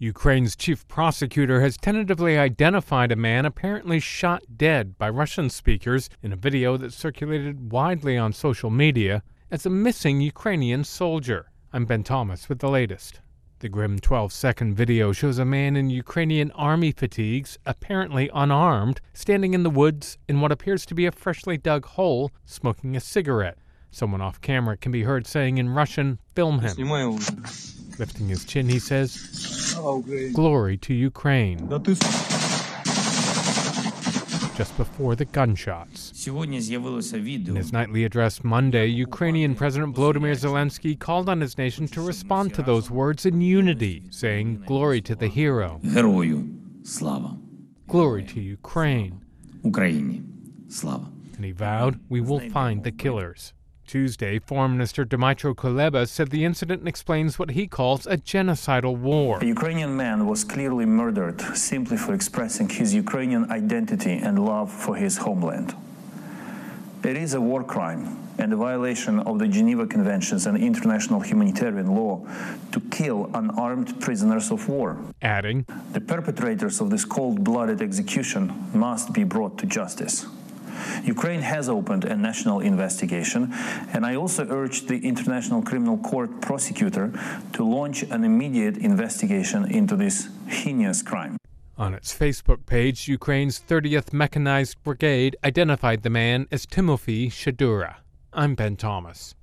Ukraine's chief prosecutor has tentatively identified a man apparently shot dead by Russian speakers in a video that circulated widely on social media as a missing Ukrainian soldier. I'm Ben Thomas with the latest. The grim 12-second video shows a man in Ukrainian army fatigues, apparently unarmed, standing in the woods in what appears to be a freshly dug hole, smoking a cigarette. Someone off camera can be heard saying in Russian, "Film him." Lifting his chin, he says, "Glory to Ukraine," just before the gunshots. In his nightly address Monday, Ukrainian President Volodymyr Zelensky called on his nation to respond to those words in unity, saying, "Glory to the hero." Glory to Ukraine. And he vowed, "We will find the killers." Tuesday, Foreign Minister Dmytro Kuleba said the incident explains what he calls a genocidal war. A Ukrainian man was clearly murdered simply for expressing his Ukrainian identity and love for his homeland. It is a war crime and a violation of the Geneva Conventions and international humanitarian law to kill unarmed prisoners of war. Adding, "The perpetrators of this cold-blooded execution must be brought to justice." Ukraine has opened a national investigation, and I also urge the International Criminal Court prosecutor to launch an immediate investigation into this heinous crime. On its Facebook page, Ukraine's 30th Mechanized Brigade identified the man as Timofey Shadura. I'm Ben Thomas.